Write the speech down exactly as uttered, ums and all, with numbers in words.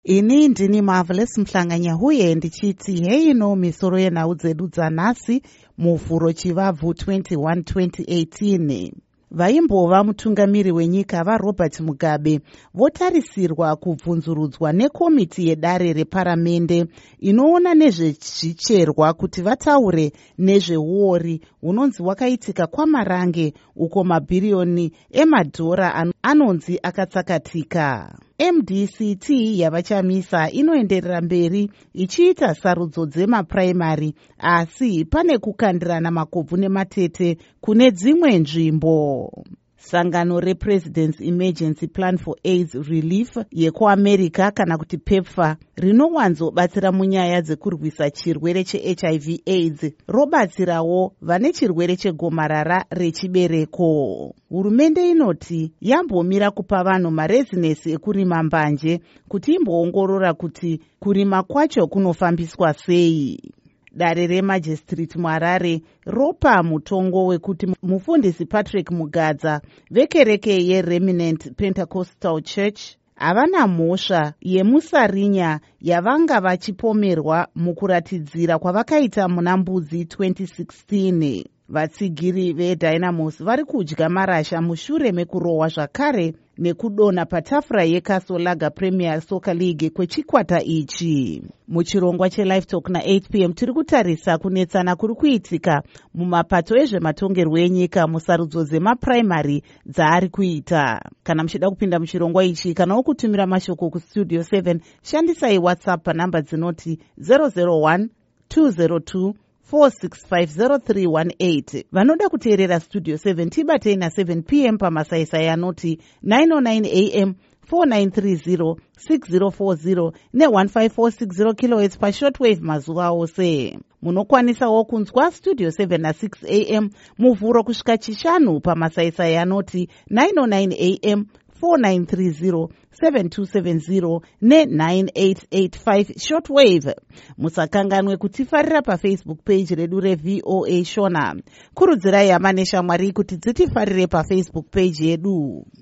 Ini ndini Marvelous Mhlanganya huye ndichiti heino misoro yenhau dzedu dzanhasi muvhuro chivabvu twenty-one twenty eighteen. Vaimbova mutungamiri wenyika vaRobert Mugabe votarisirwa kubvunzurudzwa nekomiti yedare reparamende inoona nezvezvicherwa kuti vataure nezveuori hunonzi wakaitika kwaMarange uko mabhiriyoni emadhora anonzi akatsakatika. M D C T yavachamisa inoenderera mberi ichiita sarudzo dzemapuraimari, asi pane kukandirana makobvu nematete kune dzimwe nzvimbo. Sangano rePresident's Emergency Plan for AIDS Relief yekuAmerica kana kuti PEPFAR rinowanzobatsira munyaya dzekurwisa chirwere cheH I V AIDS robatsirawo vane chirwere chegomarara rechibereko. Hurumende inoti yambomira kupa vanhu marezinesi ekurima mbanje kuti imboongorora kuti kurima kwacho kunofambiswa sei. Dare remajistrate muHarare ropa mutongo wekuti mufundisi Patrick Mugadza vekereke yeRemnant Pentecostal Church havana mhosva yemusarinya yavanga vachipomerwa mukuratidzira kwavakaita muna Mbudzi twenty sixteen. Vatsigiri veDynamos vari kudya marasha mushure mekurohwa zvakare nekudonha patafura yeKasolaga Premier Soccer League kwechikwata ichi. Muchirongwa cheLive Talk na-eight p m tiri kutarisa kunetsana kuri kuitika mumapato ezvematongerwo enyika musarudzo dzemapuraimari dzaari kuita. Kana muchida kupinda muchirongwa ichi kanawo kutumira mashoko kustudio seven, shandisai WhatsApp panhamba dzinoti zero zero one two zero two four six five zero three one eight. Vanoda kuteerera Studio seven tibatei na seven p m pamasaisai anoti nine oh nine a m four nine three zero six zero four zero ne one five four six zero kilohertz pashortwave mazuva ose. Munokwanisawo kunzwa Studio seven na six a m muvhuro kusvika chishanu pamasaisai anoti nine oh nine a m four nine three zero seven two seven zero ne nine eight eight five shortwave. Musakanganwe kutifarira paFacebook page redu reV O A Shona. Kurudzirai hama neshamwari kuti dzitifarire paFacebook page yedu.